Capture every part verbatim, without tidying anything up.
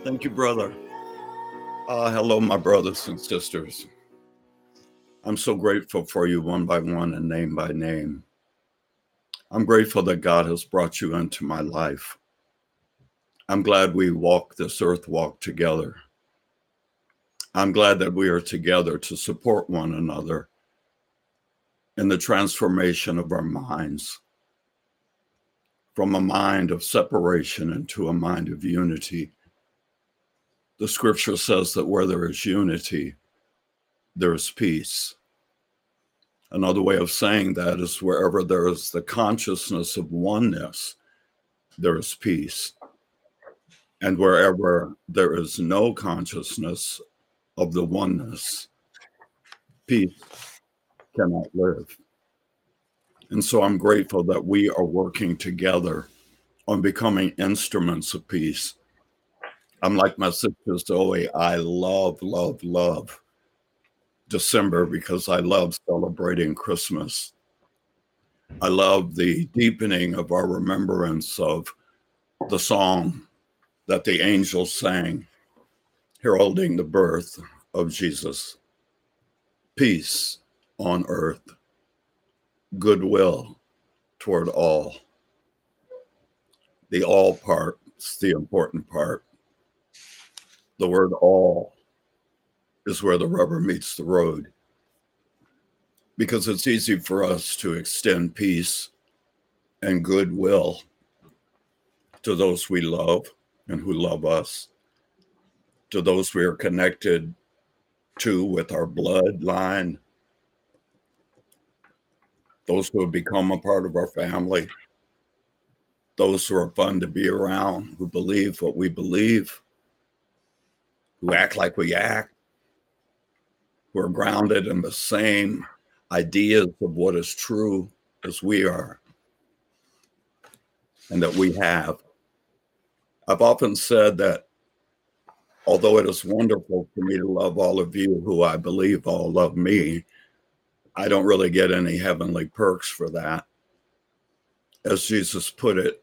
Thank you, brother. Uh, hello, my brothers and sisters. I'm so grateful for you one by one and name by name. I'm grateful that God has brought you into my life. I'm glad we walk this earth walk together. I'm glad that we are together to support one another in the transformation of our minds from a mind of separation into a mind of unity. The scripture says that where there is unity, there is peace. Another way of saying that is wherever there is the consciousness of oneness, there is peace. And wherever there is no consciousness of the oneness, peace cannot live. And so I'm grateful that we are working together on becoming instruments of peace. I'm like my sister Zoe. I love, love, love December because I love celebrating Christmas. I love the deepening of our remembrance of the song that the angels sang, heralding the birth of Jesus. Peace on earth, goodwill toward all. The all part is the important part. The word all is where the rubber meets the road, because it's easy for us to extend peace and goodwill to those we love and who love us, to those we are connected to with our bloodline, those who have become a part of our family, those who are fun to be around, who believe what we believe, who act like we act, who are grounded in the same ideas of what is true as we are and that we have. I've often said that although it is wonderful for me to love all of you who I believe all love me, I don't really get any heavenly perks for that. As Jesus put it,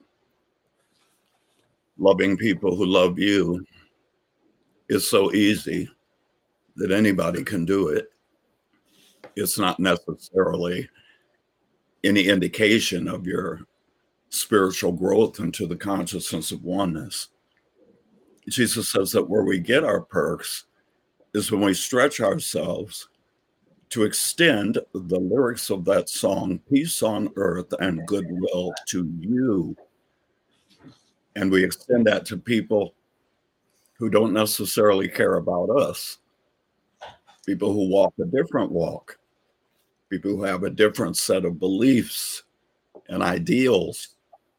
loving people who love you is so easy that anybody can do it. It's not necessarily any indication of your spiritual growth into the consciousness of oneness. Jesus says that where we get our perks is when we stretch ourselves to extend the lyrics of that song, peace on earth and goodwill to you. And we extend that to people who don't necessarily care about us, people who walk a different walk, people who have a different set of beliefs and ideals,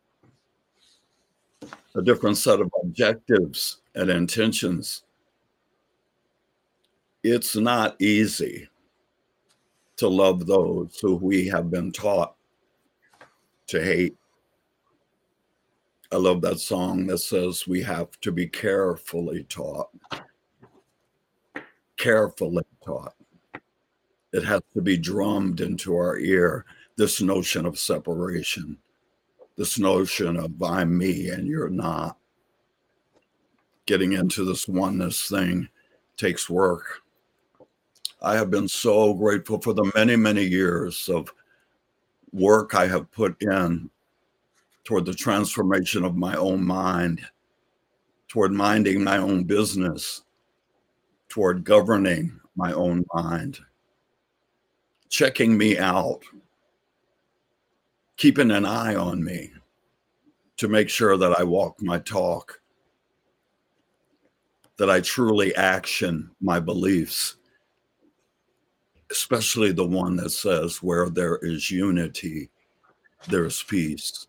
a different set of objectives and intentions. It's not easy to love those who we have been taught to hate. I love that song that says we have to be carefully taught. Carefully taught. It has to be drummed into our ear, this notion of separation, this notion of I'm me and you're not. Getting into this oneness thing takes work. I have been so grateful for the many, many years of work I have put in toward the transformation of my own mind, toward minding my own business, toward governing my own mind, checking me out, keeping an eye on me to make sure that I walk my talk, that I truly action my beliefs, especially the one that says where there is unity, there's peace.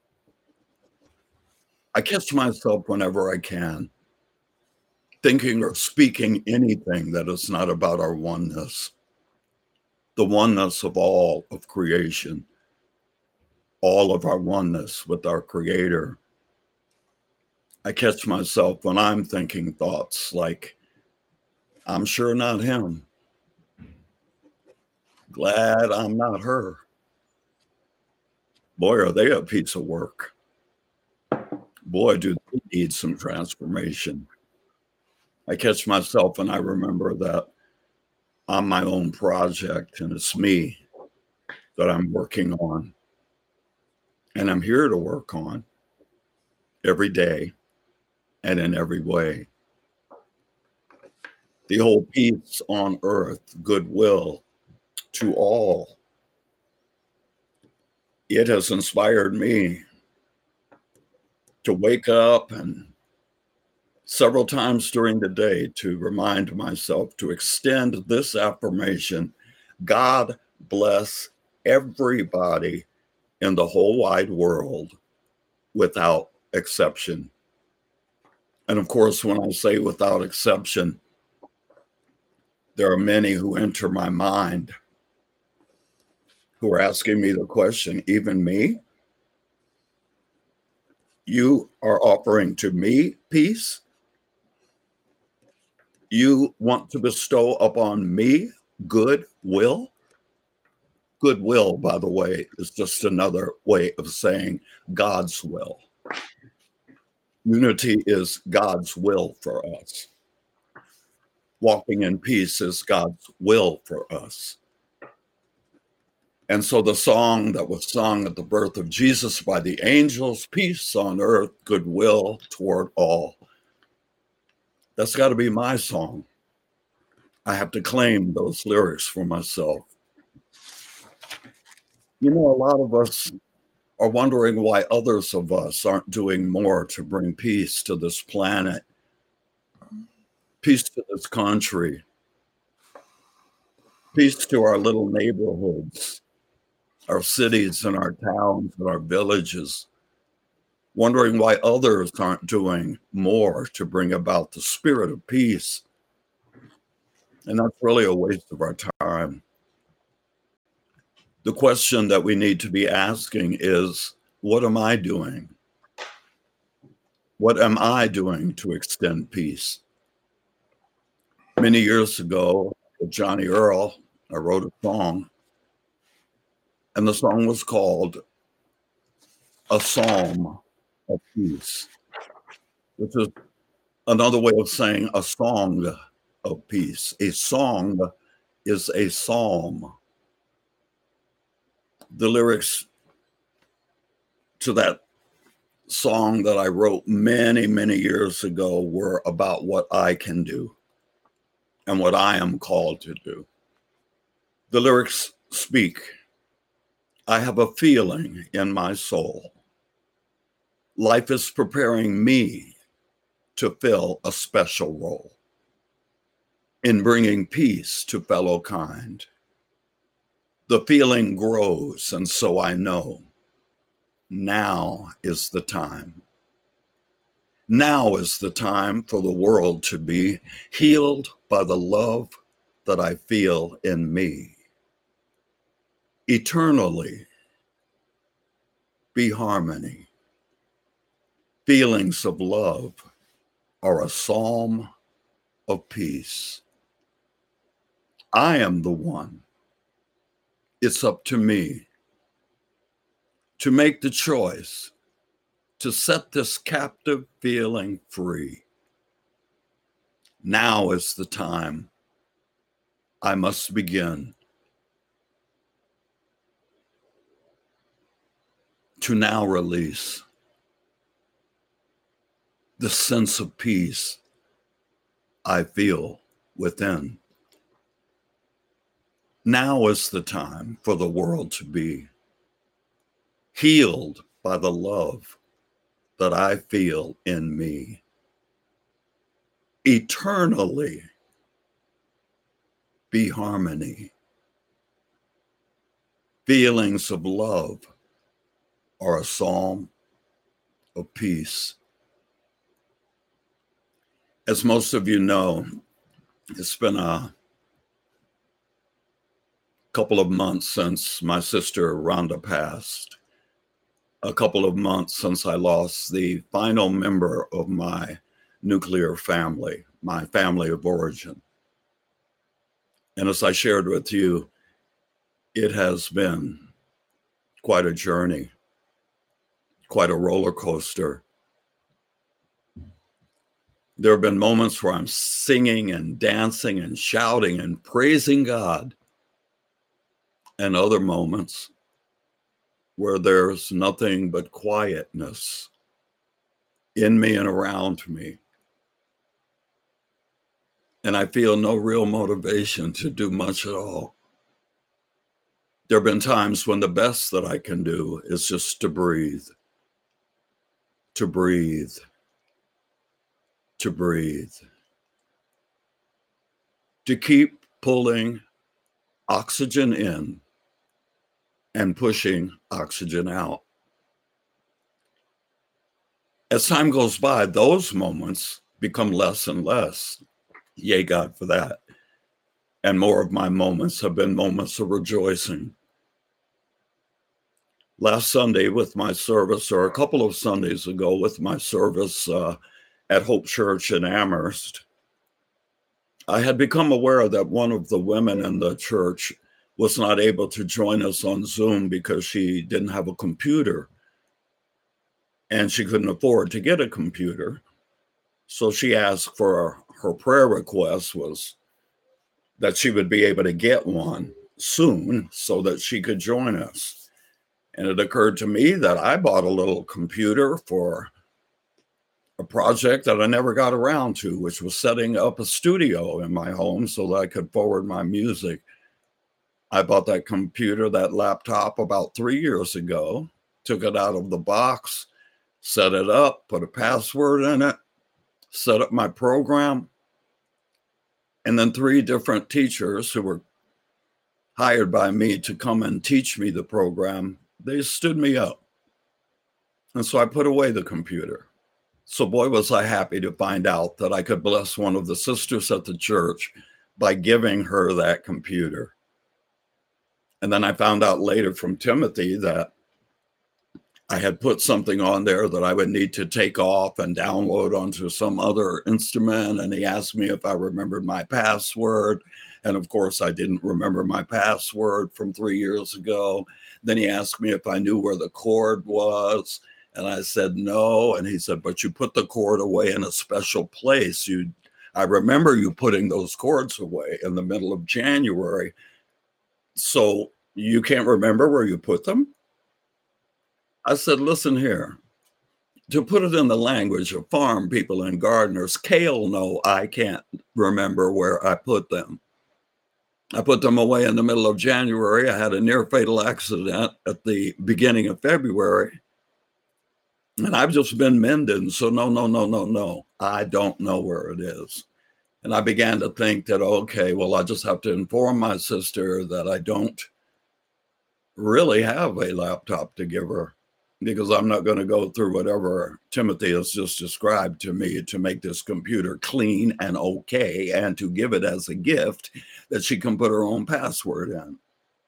I catch myself whenever I can thinking or speaking anything that is not about our oneness, the oneness of all of creation, all of our oneness with our Creator. I catch myself when I'm thinking thoughts like, I'm sure not him. Glad I'm not her. Boy, are they a piece of work. Boy, do they need some transformation. I catch myself and I remember that I'm my own project and it's me that I'm working on and I'm here to work on every day and in every way. The whole peace on earth, goodwill to all. It has inspired me to wake up and several times during the day to remind myself to extend this affirmation. God bless everybody in the whole wide world without exception. And of course, when I say without exception, there are many who enter my mind who are asking me the question, even me? You are offering to me peace? You want to bestow upon me goodwill? Goodwill, by the way, is just another way of saying God's will. Unity is God's will for us. Walking in peace is God's will for us. And so the song that was sung at the birth of Jesus by the angels, peace on earth, goodwill toward all. That's got to be my song. I have to claim those lyrics for myself. You know, a lot of us are wondering why others of us aren't doing more to bring peace to this planet, peace to this country, peace to our little neighborhoods, our cities and our towns and our villages, wondering why others aren't doing more to bring about the spirit of peace. And that's really a waste of our time. The question that we need to be asking is, what am I doing? What am I doing to extend peace? Many years ago, with Johnny Earl, I wrote a song, and the song was called A Psalm of Peace, which is another way of saying a song of peace. A song is a psalm. The lyrics to that song that I wrote many, many years ago were about what I can do and what I am called to do. The lyrics speak. I have a feeling in my soul. Life is preparing me to fill a special role in bringing peace to fellow kind. The feeling grows, and so I know now is the time. Now is the time for the world to be healed by the love that I feel in me. Eternally be harmony. Feelings of love are a psalm of peace. I am the one. It's up to me to make the choice to set this captive feeling free. Now is the time I must begin to now release the sense of peace I feel within. Now is the time for the world to be healed by the love that I feel in me. Eternally be harmony. Feelings of love are a psalm of peace. As most of you know, it's been a couple of months since my sister Rhonda passed. A couple of months since I lost the final member of my nuclear family, my family of origin. And as I shared with you, it has been quite a journey, quite a roller coaster. There have been moments where I'm singing and dancing and shouting and praising God, and other moments where there's nothing but quietness in me and around me. And I feel no real motivation to do much at all. There have been times when the best that I can do is just to breathe, to breathe, to breathe, to keep pulling oxygen in and pushing oxygen out. As time goes by, those moments become less and less. Yay, God, for that. And more of my moments have been moments of rejoicing. Last Sunday with my service, or a couple of Sundays ago with my service uh, at Hope Church in Amherst, I had become aware that one of the women in the church was not able to join us on Zoom because she didn't have a computer and she couldn't afford to get a computer. So she asked for her prayer request was that she would be able to get one soon so that she could join us. And it occurred to me that I bought a little computer for a project that I never got around to, which was setting up a studio in my home so that I could forward my music. I bought that computer, that laptop, about three years ago, took it out of the box, set it up, put a password in it, set up my program, and then three different teachers who were hired by me to come and teach me the program, they stood me up. And so I put away the computer. So boy, was I happy to find out that I could bless one of the sisters at the church by giving her that computer. And then I found out later from Timothy that I had put something on there that I would need to take off and download onto some other instrument. And he asked me if I remembered my password. And of course, I didn't remember my password from three years ago. Then he asked me if I knew where the cord was. And I said, no. And he said, but you put the cord away in a special place. You, I remember you putting those cords away in the middle of January. So you can't remember where you put them? I said, listen here, to put it in the language of farm people and gardeners, kale know I can't remember where I put them. I put them away in the middle of January. I had a near fatal accident at the beginning of February. And I've just been mending. So no, no, no, no, no. I don't know where it is. And I began to think that, okay, well, I just have to inform my sister that I don't really have a laptop to give her, because I'm not going to go through whatever Timothy has just described to me to make this computer clean and okay, and to give it as a gift that she can put her own password in.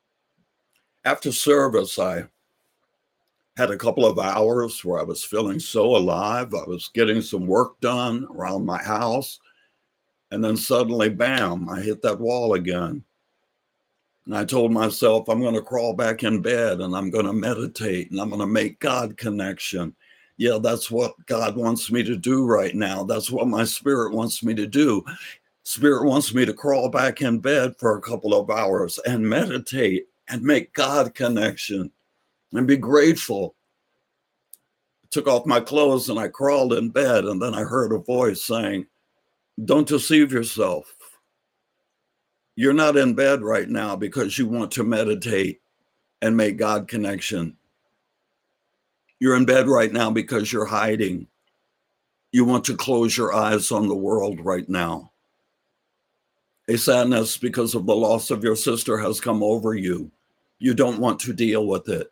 After service, I had a couple of hours where I was feeling so alive. I was getting some work done around my house. And then suddenly, bam, I hit that wall again. And I told myself, I'm going to crawl back in bed and I'm going to meditate and I'm going to make God connection. Yeah, that's what God wants me to do right now. That's what my spirit wants me to do. Spirit wants me to crawl back in bed for a couple of hours and meditate and make God connection and be grateful. I took off my clothes and I crawled in bed, and then I heard a voice saying, don't deceive yourself. You're not in bed right now because you want to meditate and make God connection. You're in bed right now because you're hiding. You want to close your eyes on the world right now. A sadness because of the loss of your sister has come over you. You don't want to deal with it.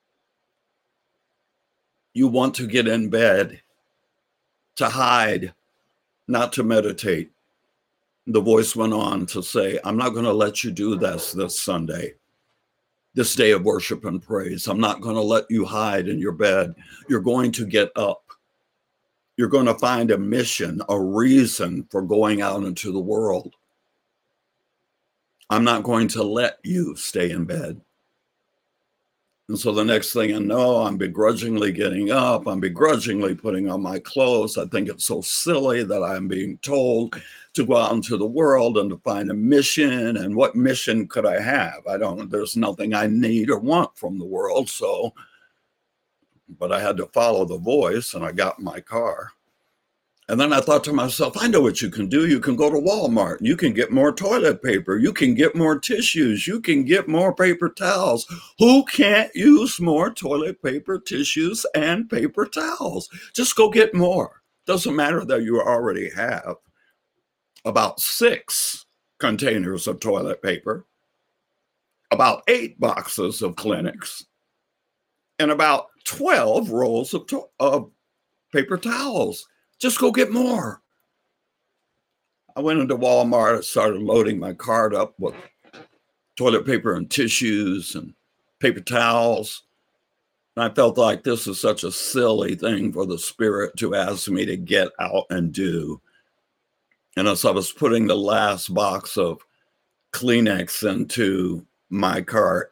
You want to get in bed, to hide, not to meditate. The voice went on to say, I'm not going to let you do this this Sunday, this day of worship and praise. I'm not going to let you hide in your bed. You're going to get up. You're going to find a mission, a reason for going out into the world. I'm not going to let you stay in bed. And so the next thing I know, I'm begrudgingly getting up. I'm begrudgingly putting on my clothes. I think it's so silly that I'm being told to go out into the world and to find a mission. And what mission could I have? I don't, there's nothing I need or want from the world. So, but I had to follow the voice, and I got in my car. And then I thought to myself, I know what you can do. You can go to Walmart and you can get more toilet paper. You can get more tissues. You can get more paper towels. Who can't use more toilet paper, tissues, and paper towels? Just go get more. Doesn't matter that you already have about six containers of toilet paper, about eight boxes of Kleenex, and about twelve rolls of, to- of paper towels. Just go get more. I went into Walmart and started loading my cart up with toilet paper and tissues and paper towels. And I felt like this is such a silly thing for the Spirit to ask me to get out and do. And as I was putting the last box of Kleenex into my cart,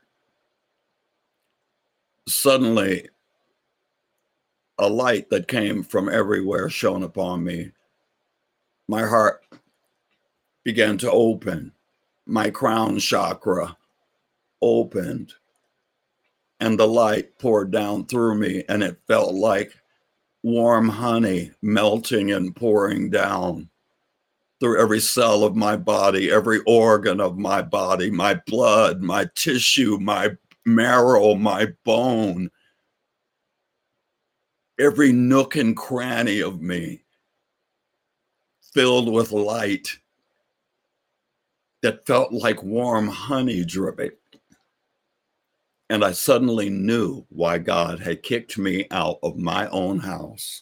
suddenly a light that came from everywhere shone upon me. My heart began to open. My crown chakra opened, and the light poured down through me, and it felt like warm honey melting and pouring down through every cell of my body, every organ of my body, my blood, my tissue, my marrow, my bone, every nook and cranny of me filled with light that felt like warm honey dripping. And I suddenly knew why God had kicked me out of my own house.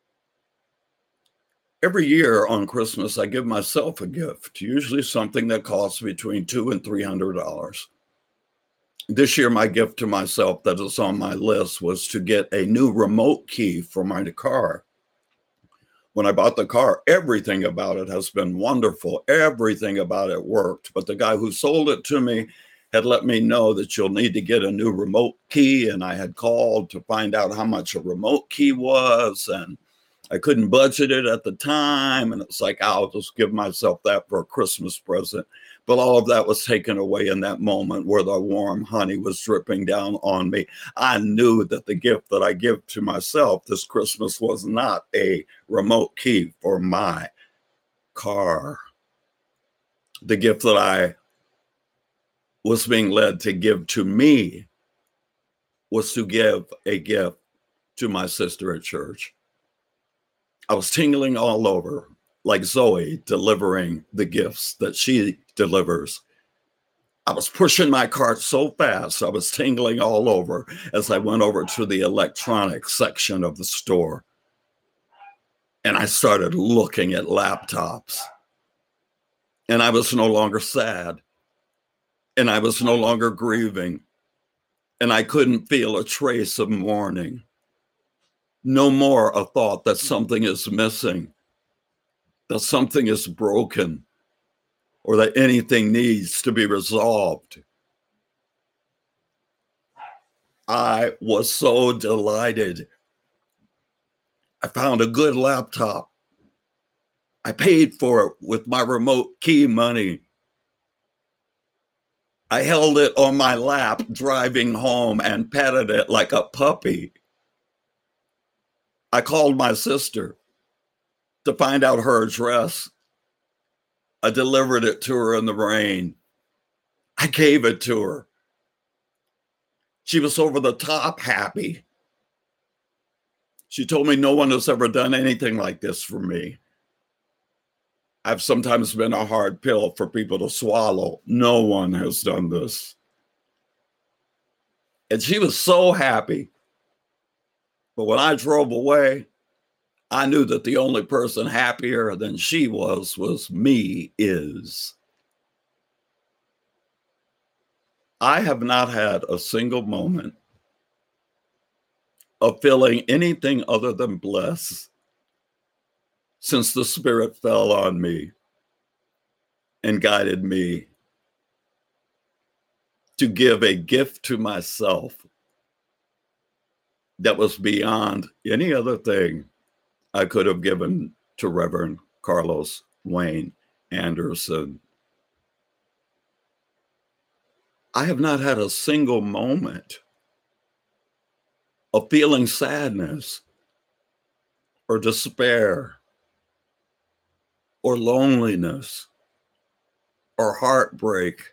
Every year on Christmas, I give myself a gift, usually something that costs between two and three hundred dollars. This year, my gift to myself that is on my list was to get a new remote key for my car. When I bought the car, everything about it has been wonderful. Everything about it worked. But the guy who sold it to me had let me know that you'll need to get a new remote key. And I had called to find out how much a remote key was. And I couldn't budget it at the time. And it's like, I'll just give myself that for a Christmas present. But all of that was taken away in that moment where the warm honey was dripping down on me. I knew that the gift that I give to myself this Christmas was not a remote key for my car. The gift that I was being led to give to me was to give a gift to my sister at church. I was tingling all over, like Zoe delivering the gifts that she delivers. I was pushing my cart so fast, I was tingling all over as I went over to the electronics section of the store. And I started looking at laptops. And I was no longer sad. And I was no longer grieving. And I couldn't feel a trace of mourning. No more a thought that something is missing, that something is broken, or that anything needs to be resolved. I was so delighted. I found a good laptop. I paid for it with my remote key money. I held it on my lap driving home and petted it like a puppy. I called my sister to find out her address. I delivered it to her in the rain. I gave it to her. She was over the top happy. She told me no one has ever done anything like this for me. I've sometimes been a hard pill for people to swallow. No one has done this. And she was so happy. But when I drove away, I knew that the only person happier than she was was me is. I have not had a single moment of feeling anything other than blessed since the Spirit fell on me and guided me to give a gift to myself that was beyond any other thing I could have given to Reverend Carlos Wayne Anderson. I have not had a single moment of feeling sadness or despair or loneliness or heartbreak.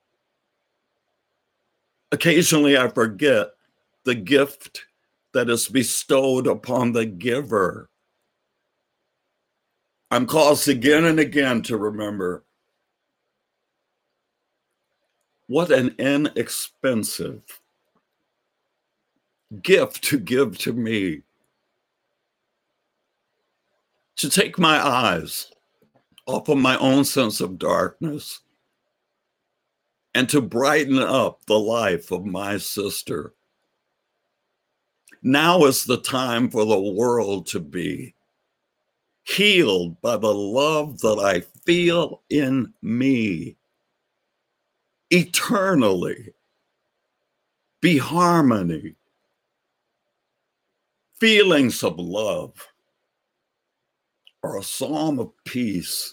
Occasionally, I forget the gift that is bestowed upon the giver. I'm caused again and again to remember what an inexpensive gift to give to me, to take my eyes off of my own sense of darkness and to brighten up the life of my sister. Now is the time for the world to be healed by the love that I feel in me. Eternally be harmony, feelings of love, or a psalm of peace.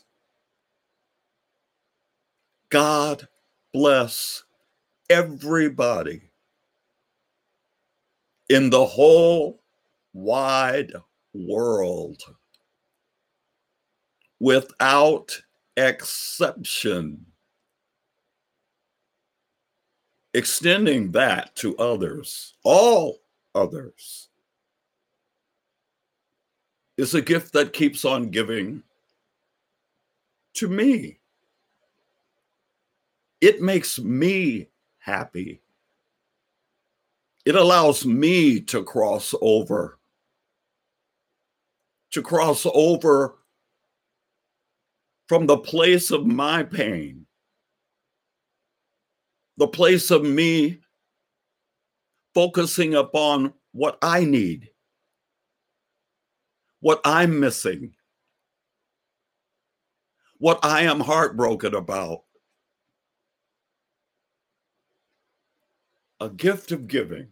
God bless everybody in the whole wide world, without exception, extending that to others, all others, is a gift that keeps on giving to me. It makes me happy. It allows me to cross over, to cross over from the place of my pain, the place of me focusing upon what I need, what I'm missing, what I am heartbroken about. A gift of giving.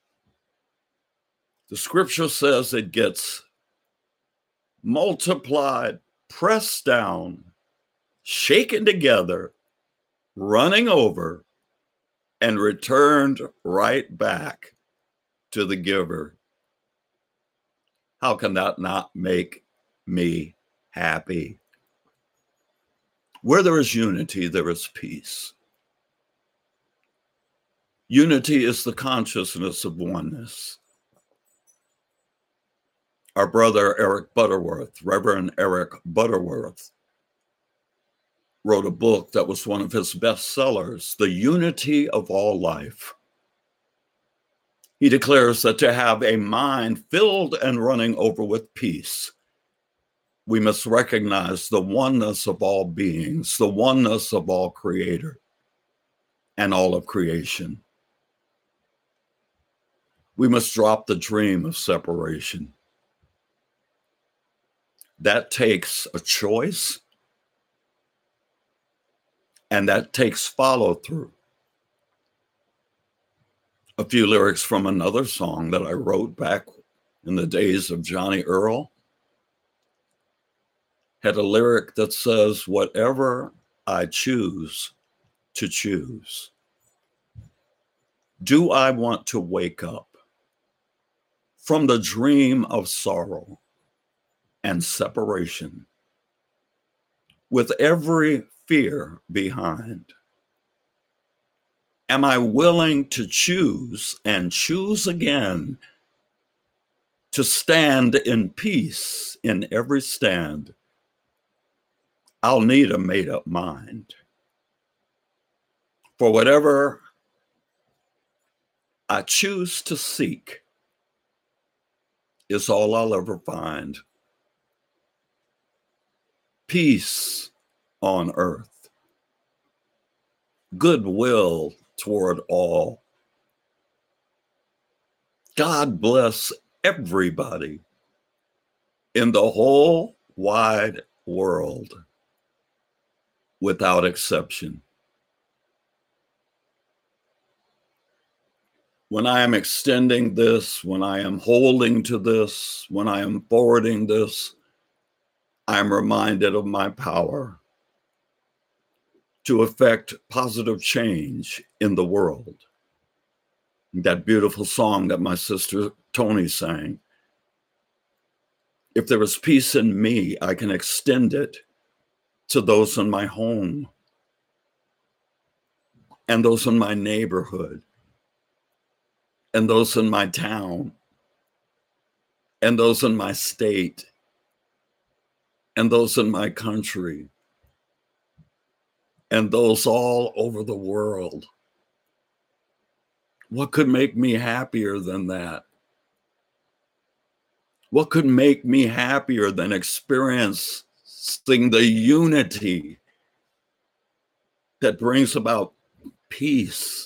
The scripture says it gets multiplied, pressed down, shaken together, running over, and returned right back to the giver. How can that not make me happy? Where there is unity, there is peace. Unity is the consciousness of oneness. Our brother Eric Butterworth, Reverend Eric Butterworth, wrote a book that was one of his bestsellers, The Unity of All Life. He declares that to have a mind filled and running over with peace, we must recognize the oneness of all beings, the oneness of all creator and all of creation. We must drop the dream of separation. That takes a choice, and that takes follow through. A few lyrics from another song that I wrote back in the days of Johnny Earl had a lyric that says, whatever I choose to choose, do I want to wake up from the dream of sorrow and separation with every fear behind? Am I willing to choose and choose again to stand in peace in every stand? I'll need a made-up mind. For whatever I choose to seek is all I'll ever find. Peace on earth, goodwill toward all. God bless everybody in the whole wide world, without exception. when I am extending this, when I am holding to this, when I am forwarding this, I'm reminded of my power to affect positive change in the world. That beautiful song that my sister Tony sang. If there is peace in me, I can extend it to those in my home and those in my neighborhood and those in my town and those in my state and those in my country and those all over the world. What could make me happier than that? What could make me happier than experiencing the unity that brings about peace?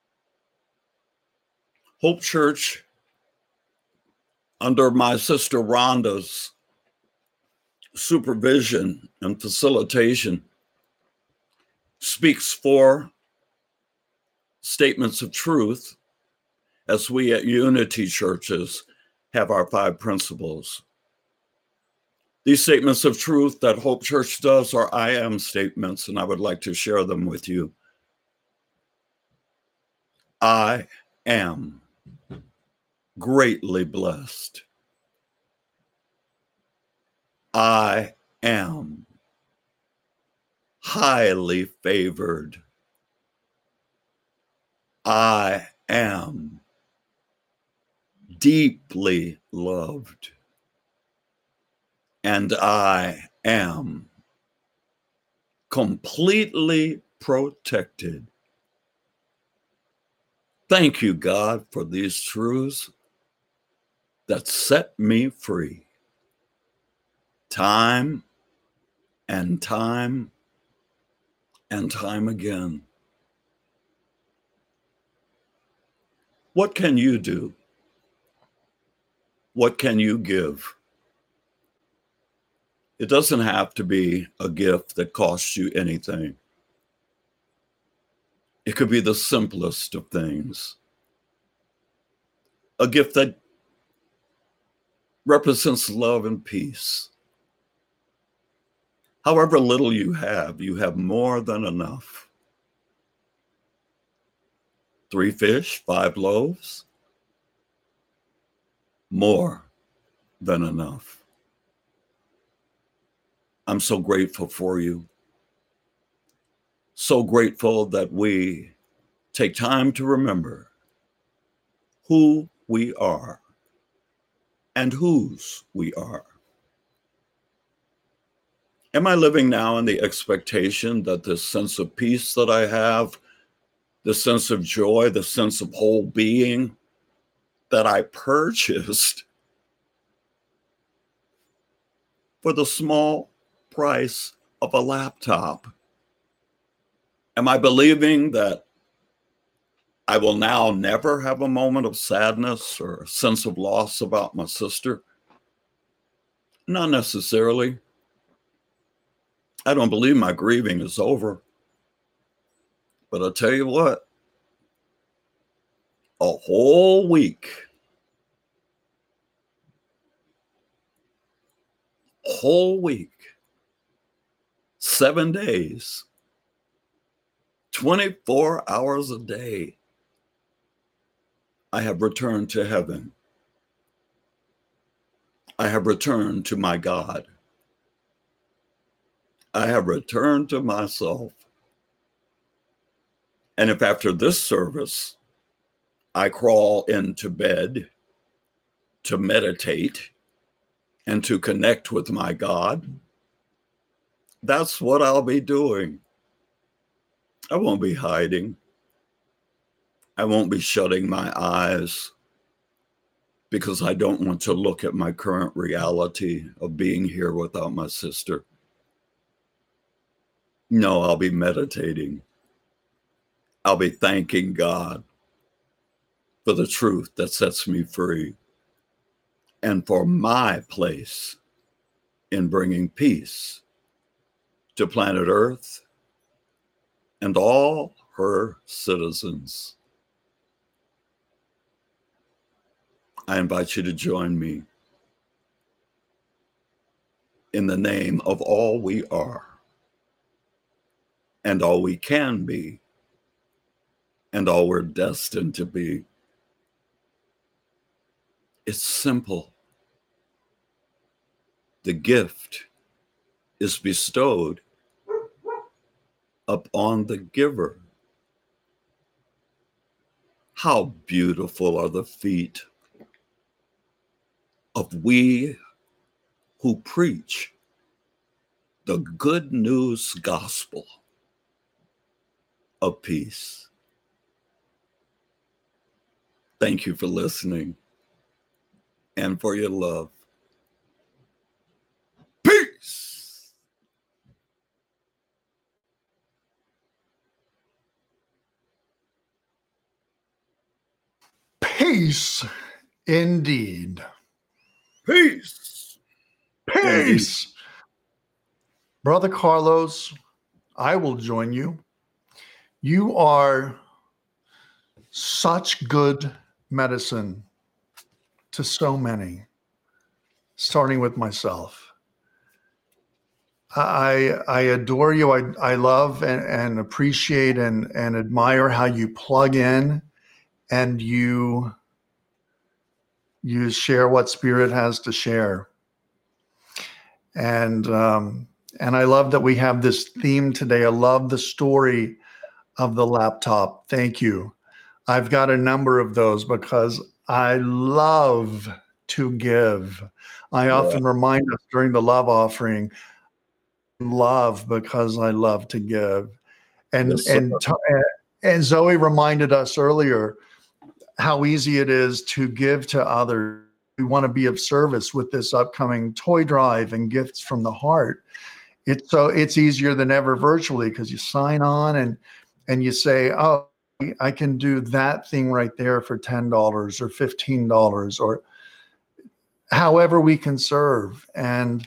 Hope Church, under my sister Rhonda's supervision and facilitation, speaks four statements of truth as we at Unity Churches have our five principles. These statements of truth that Hope Church does are I am statements, and I would like to share them with you. I am greatly blessed. I am highly favored. I am deeply loved. And I am completely protected. Thank you, God, for these truths that set me free. Time and time and time again. What can you do? What can you give? It doesn't have to be a gift that costs you anything. It could be the simplest of things. A gift that represents love and peace. However little you have, you have more than enough. Three fish, five loaves, more than enough. I'm so grateful for you. So grateful that we take time to remember who we are and whose we are. Am I living now in the expectation that this sense of peace that I have, the sense of joy, the sense of whole being that I purchased for the small price of a laptop? Am I believing that I will now never have a moment of sadness or a sense of loss about my sister? Not necessarily. I don't believe my grieving is over. But I'll tell you what, a whole week, whole week, seven days, twenty-four hours a day, I have returned to heaven. I have returned to my God. I have returned to myself. And if after this service, I crawl into bed to meditate and to connect with my God, that's what I'll be doing. I won't be hiding. I won't be shutting my eyes because I don't want to look at my current reality of being here without my sister. No, I'll be meditating. I'll be thanking God for the truth that sets me free and for my place in bringing peace to planet Earth and all her citizens. I invite you to join me in the name of all we are and all we can be and all we're destined to be. It's simple. The gift is bestowed upon the giver. How beautiful are the feet of we who preach the good news gospel of peace. Thank you for listening and for your love. Peace. Peace indeed. Peace. Peace. Indeed. Brother Carlos, I will join you. You are such good medicine to so many, starting with myself. I I adore you. I I love and, and appreciate and, and admire how you plug in and you you share what Spirit has to share. And um, and I love that we have this theme today. I love the story of the laptop. Thank you. I've got a number of those because I love to give. I yeah. often remind us during the love offering, love because I love to give. And yes, and and Zoe reminded us earlier how easy it is to give to others. We want to be of service with this upcoming toy drive and gifts from the heart. It's so it's easier than ever virtually because you sign on and and you say, oh, I can do that thing right there for ten dollars or fifteen dollars or however we can serve. And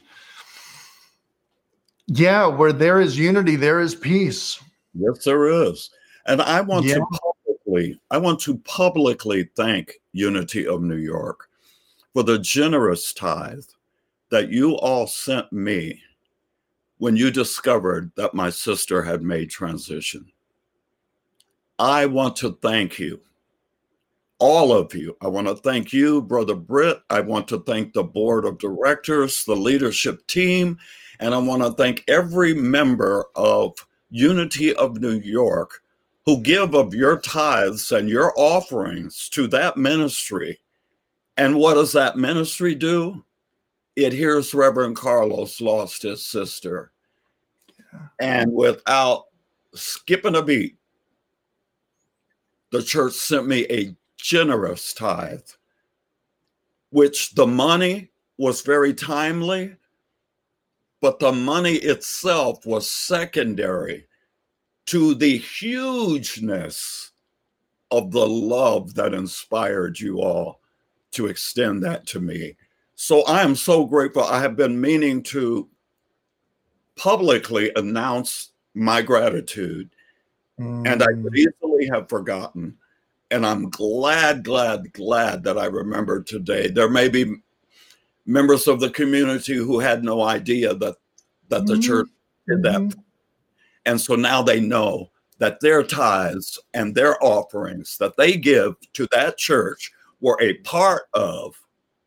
yeah, where there is unity, there is peace. Yes, there is. And I want yeah. to publicly, I want to publicly thank Unity of New York for the generous tithe that you all sent me when you discovered that my sister had made transition. I want to thank you, all of you. I want to thank you, Brother Britt. I want to thank the board of directors, the leadership team, and I want to thank every member of Unity of New York who give of your tithes and your offerings to that ministry. And what does that ministry do? It hears Reverend Carlos lost his sister. Yeah. And without skipping a beat, the church sent me a generous tithe, which the money was very timely, but the money itself was secondary to the hugeness of the love that inspired you all to extend that to me. So I am so grateful. I have been meaning to publicly announce my gratitude, mm. and I could easily have forgotten. And I'm glad, glad, glad that I remembered today. There may be members of the community who had no idea that, that the mm. church did that. Mm. And so now they know that their tithes and their offerings that they give to that church were a part of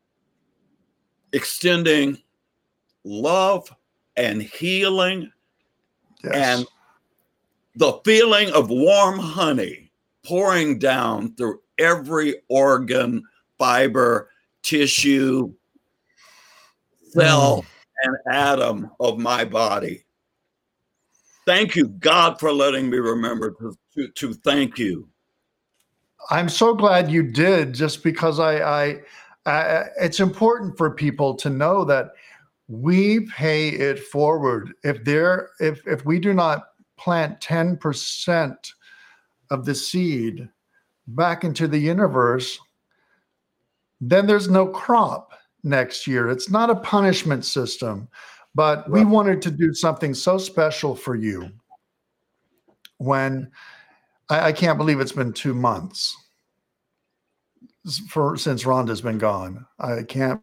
extending love and healing yes. and the feeling of warm honey pouring down through every organ, fiber, tissue, cell, mm. and atom of my body. Thank you, God, for letting me remember to, to, to thank you. I'm so glad you did, just because I, I, I, it's important for people to know that we pay it forward. If there, if if we do not plant ten percent of the seed back into the universe, then there's no crop next year. It's not a punishment system, but right. we wanted to do something so special for you when I, I can't believe it's been two months for since Rhonda's been gone. I can't.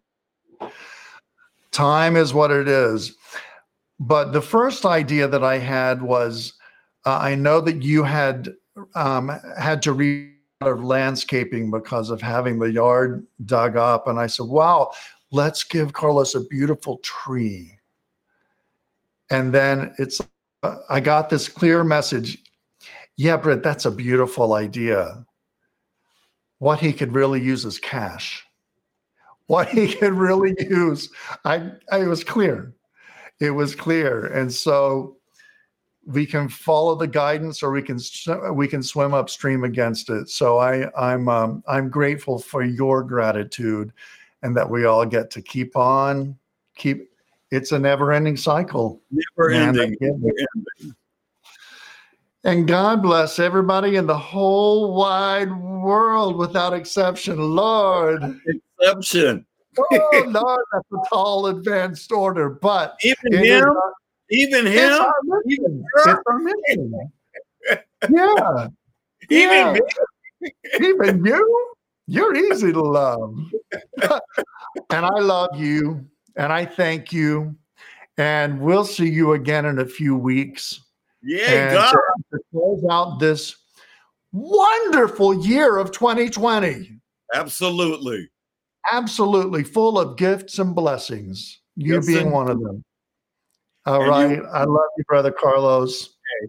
Time is what it is. But the first idea that I had was, uh, I know that you had um, had to read out of landscaping because of having the yard dug up, and I said, "Wow, let's give Carlos a beautiful tree." And then it's, uh, I got this clear message. Yeah, Britt, that's a beautiful idea. What he could really use is cash. What he could really use, I, I it was clear. It was clear. And so we can follow the guidance, or we can we can swim upstream against it. So I I'm um, I'm grateful for your gratitude, and that we all get to keep on keep. It's a never-ending cycle. Never Man, ending. I Never ending. And God bless everybody in the whole wide world without exception. Lord. Exception. Oh, Lord, that's a tall advanced order. But Even it is him, our- even it's him, our mission. even It's her, our mission. Yeah. even Yeah. me. Even you. You're easy to love. And I love you. And I thank you. And we'll see you again in a few weeks. Yeah, And God. to, to close out this wonderful year of twenty twenty. Absolutely. Absolutely full of gifts and blessings. You Yes, being indeed. one of them. All And right. you- I love you, Brother Carlos.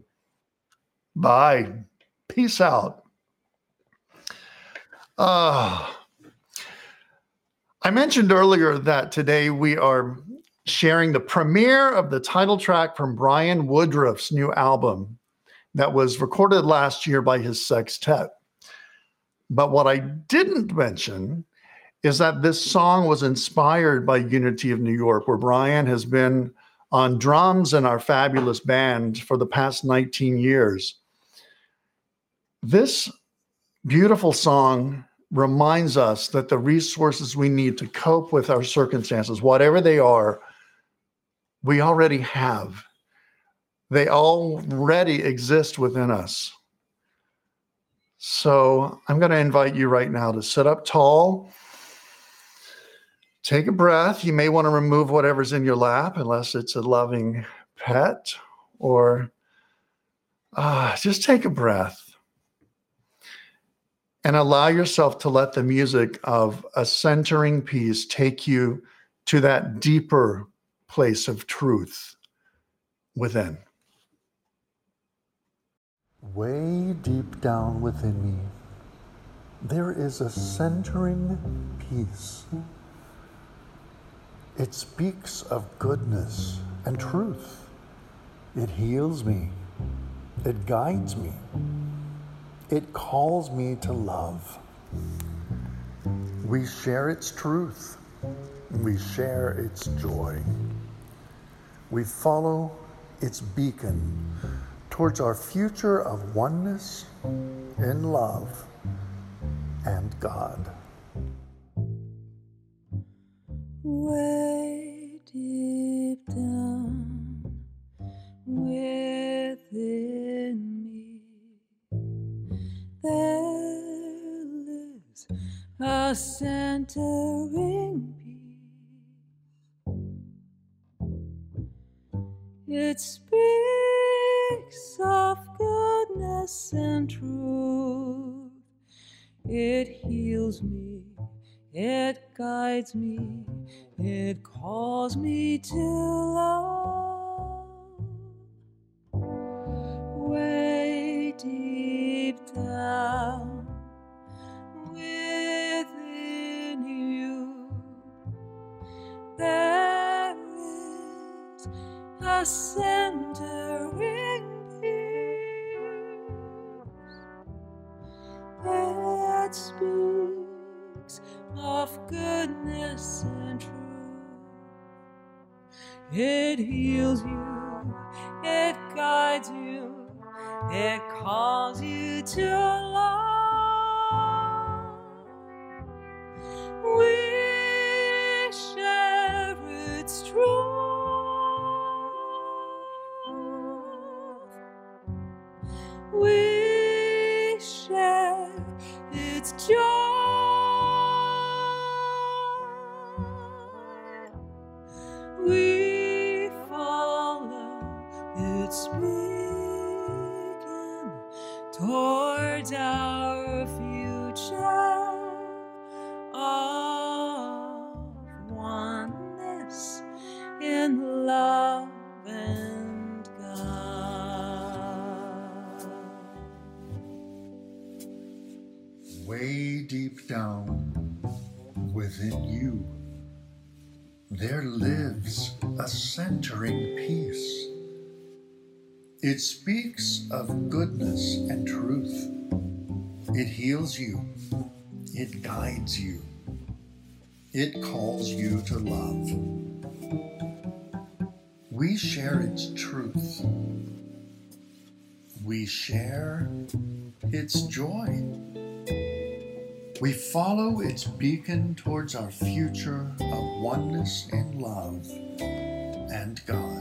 Bye. Peace out. Uh, I mentioned earlier that today we are sharing the premiere of the title track from Brian Woodruff's new album that was recorded last year by his sextet. But what I didn't mention is that this song was inspired by Unity of New York, where Brian has been on drums in our fabulous band for the past nineteen years. This beautiful song reminds us that the resources we need to cope with our circumstances, whatever they are, we already have. They already exist within us. So I'm going to invite you right now to sit up tall. Take a breath. You may want to remove whatever's in your lap, unless it's a loving pet, or uh, just take a breath and allow yourself to let the music of a centering piece take you to that deeper place of truth within. Way deep down within me, there is a centering peace. It speaks of goodness and truth. It heals me. It guides me. It calls me to love. We share its truth. We share its joy. We follow its beacon towards our future of oneness in love and God. Way deep down within me, there lives a centering peace. It speaks of goodness and truth. It heals me. It guides me, it calls me to love. Way deep down within you, there is a centering peace that speaks of goodness and truth. It heals you, it guides you, it calls you to love. We share its truth. We share its joy. it's speaking towards our future of oneness in love and God. Way deep down within you, there lives a centering peace. It speaks of goodness and truth. It heals you. It guides you. It calls you to love. We share its truth. We share its joy. We follow its beacon towards our future of oneness in love and God.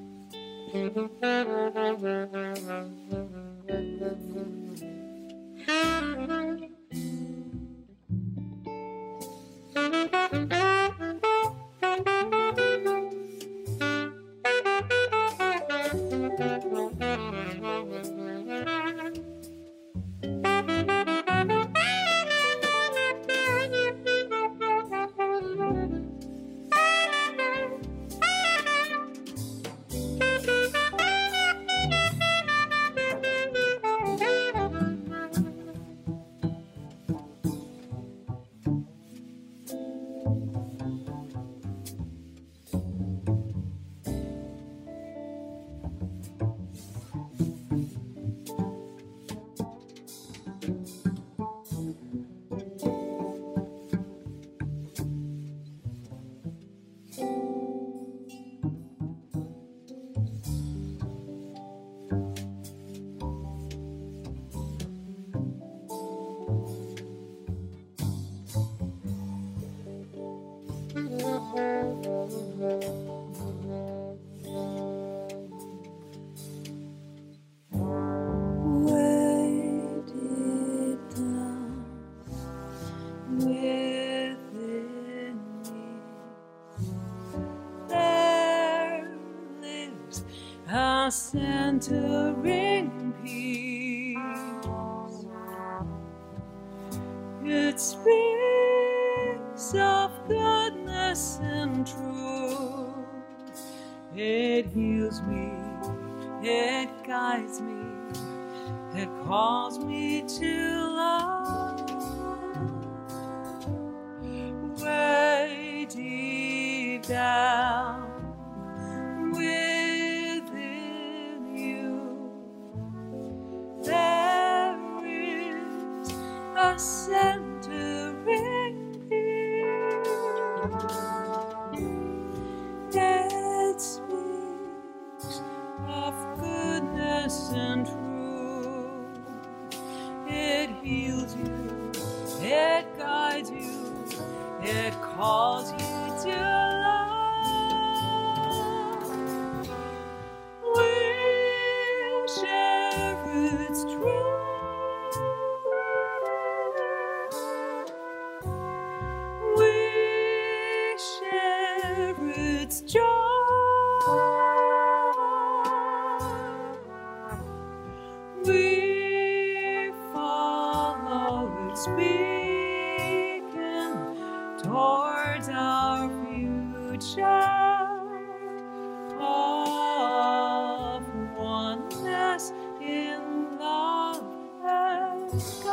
Centering peace. It speaks of goodness and truth. It heals me, it guides me, it calls me to love. Way deep down a centering peace. It speaks of goodness and truth. It heals you, it guides you, it calls you to love. We share its truth. Its joy. We follow its beacon towards our future of oneness in love and